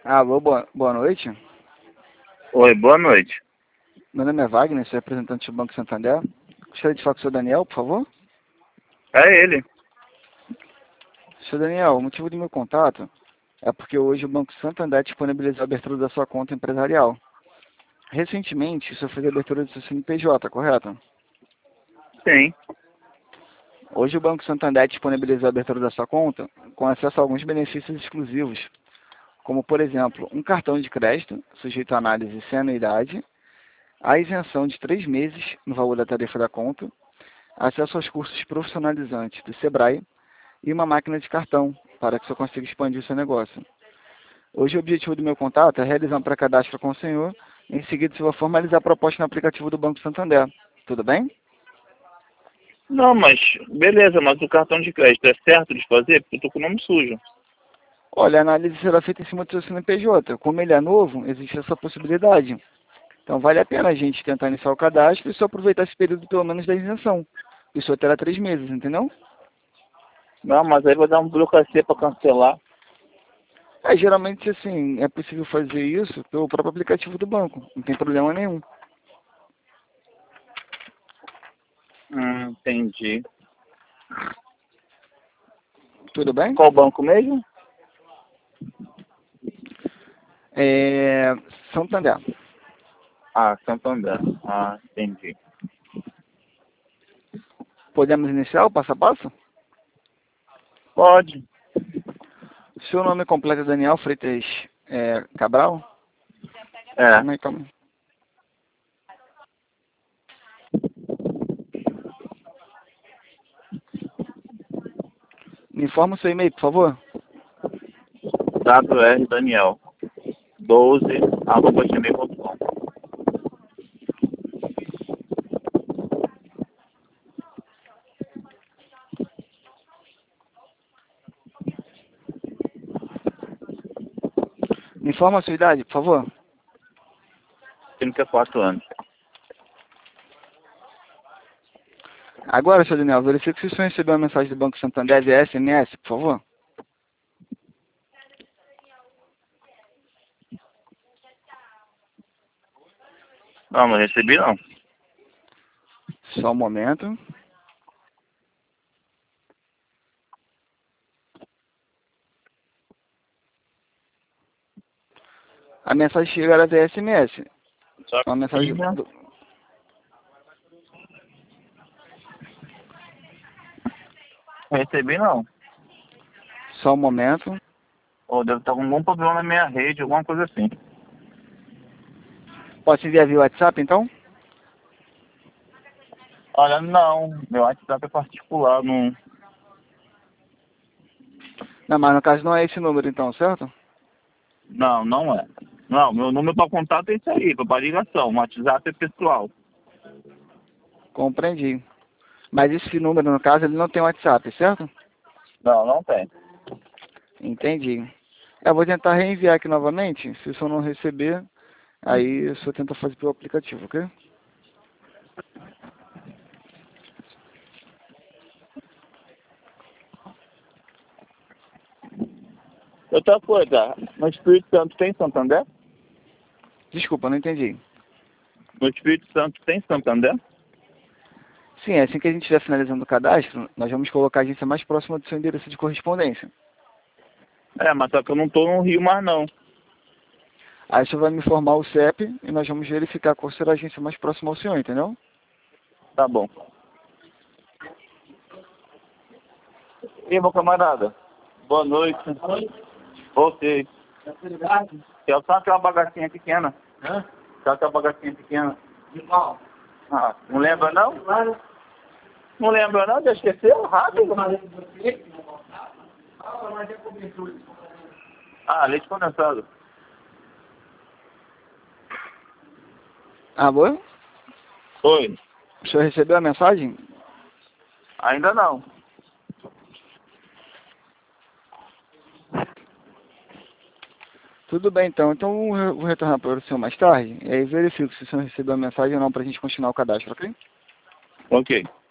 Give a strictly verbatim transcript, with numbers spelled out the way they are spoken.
Alô, boa, boa noite. Oi, boa noite. Meu nome é Wagner, sou representante do Banco Santander. Gostaria de falar com o senhor Daniel, por favor. É ele. senhor Daniel, o motivo do meu contato é porque hoje o Banco Santander disponibilizou a abertura da sua conta empresarial. Recentemente, o senhor fez a abertura do seu C N P J, correto? Sim. Hoje o Banco Santander disponibilizou a abertura da sua conta com acesso a alguns benefícios exclusivos, como, por exemplo, um cartão de crédito sujeito à análise sem anuidade, a isenção de três meses no valor da tarifa da conta, acesso aos cursos profissionalizantes do Sebrae e uma máquina de cartão para que o senhor consiga expandir o seu negócio. Hoje o objetivo do meu contato é realizar um pré-cadastro com o senhor, em seguida o senhor vai formalizar a proposta no aplicativo do Banco Santander. Tudo bem? Não, mas beleza, mas o cartão de crédito é certo de fazer? Porque eu tô com o nome sujo. Olha, a análise será feita em cima do seu C N P J. Como ele é novo, existe essa possibilidade. Então vale a pena a gente tentar iniciar o cadastro e só aproveitar esse período pelo menos da isenção. O senhor terá três meses, entendeu? Não, mas aí vai dar uma burocracia para cancelar. É, geralmente, assim, é possível fazer isso pelo próprio aplicativo do banco. Não tem problema nenhum. Hum, entendi. Tudo bem? Qual banco mesmo? É... Santander. Ah, Santander. Ah, entendi. Podemos iniciar o passo a passo? Pode. Seu nome completo é Daniel Freitas é, Cabral? É. Calma aí, calma aí. Me informa o seu e-mail, por favor. W R Daniel. doze, arroba gmail ponto com. Me informa a sua idade, por favor. trinta e quatro anos. Agora, seu Daniel, verifique se o senhor recebeu a mensagem do Banco Santander via S M S, por favor. Não, não recebi não. Só um momento. A mensagem chegará via S M S. Só Uma mensagem que do... não recebi não. Só um momento. Ou deve estar com algum problema na minha rede, alguma coisa assim. Posso enviar via WhatsApp, então? Olha, não. Meu WhatsApp é particular, não. Não, mas no caso não é esse número, então, certo? Não, não é. Não, meu número para contato é isso aí, para ligação. O WhatsApp é pessoal. Compreendi. Mas esse número, no caso, ele não tem WhatsApp, certo? Não, não tem. Entendi. Eu vou tentar reenviar aqui novamente. Se o senhor não receber, aí o senhor tenta fazer pelo aplicativo, ok? Outra coisa, no Espírito Santo tem Santander? Desculpa, não entendi. No Espírito Santo tem Santander? Sim, é assim que a gente estiver finalizando o cadastro, nós vamos colocar a agência mais próxima do seu endereço de correspondência. É, mas só que eu não tô no Rio mais não. Aí o senhor vai me informar o C E P e nós vamos verificar qual será a agência mais próxima ao senhor, entendeu? Tá bom. E aí, meu camarada? Boa noite. Voltei. Quer só aquela bagacinha pequena? Hã? Só aquela bagacinha pequena. De qual? Ah, não lembra não? Claro. Não lembra não? Já esqueceu? Rápido. Ah, leite condensado. Alô? Oi. O senhor recebeu a mensagem? Ainda não. Tudo bem, então. Então eu vou retornar para o senhor mais tarde e aí verifico se o senhor recebeu a mensagem ou não para a gente continuar o cadastro, ok? Ok.